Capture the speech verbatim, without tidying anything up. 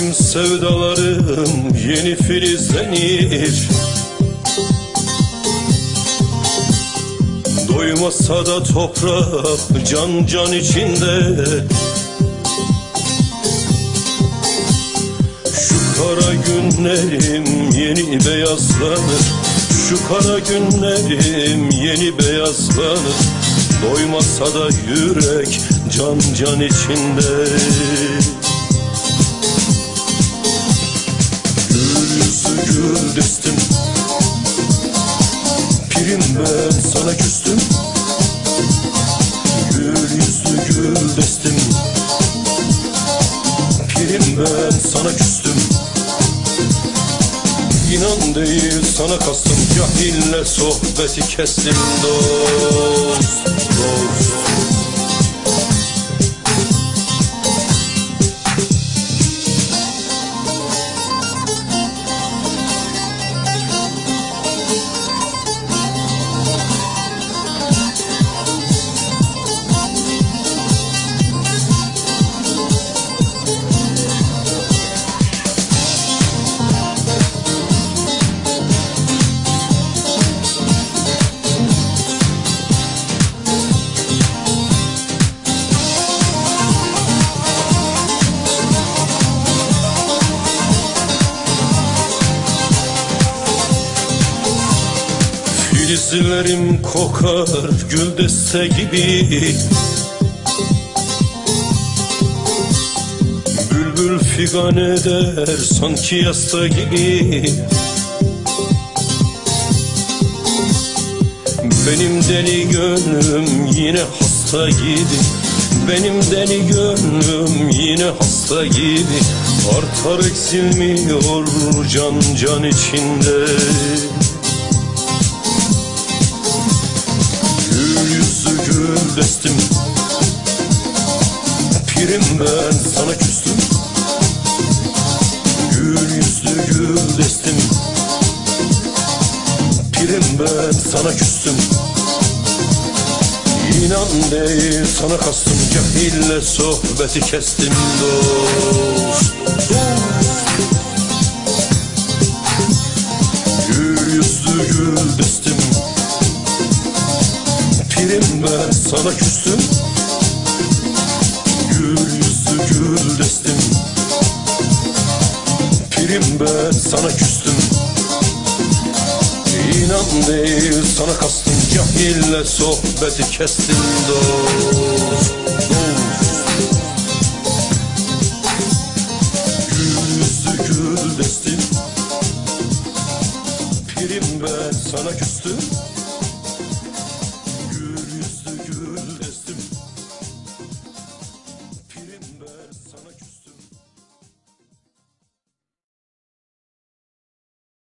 Benim sevdalarım yeni filizlenir. Doymasa da toprak can can içinde. Şu kara günlerim yeni beyazlanır. Şu kara günlerim yeni beyazlanır. Doymasa da yürek can can içinde. Gül yüzlü gül destim, pirim ben sana küstüm. Gül yüzlü gül destim, pirim ben sana küstüm. İnan değil sana kastım, cahille sohbeti kestim dost, dost. Filizlerim kokar gül deste gibi. Bülbül figan eder sanki yasta gibi. Benim deli gönlüm yine hasta gibi. Benim deli gönlüm yine hasta gibi. Artar eksilmiyor can can içinde. Gül destim, pirim ben sana küstüm. Gül yüzlü gül destim, pirim ben sana küstüm. İnan değil sana kastım, cahille sohbeti kestim dost, dost. Gül yüzlü gül destim, pirim ben sana küstüm. Gül yüzlü gül destim, pirim ben sana küstüm. İnan değil sana kastım, cahille sohbeti kestim dost, dost. Gül yüzlü gül destim, pirim ben sana küstüm.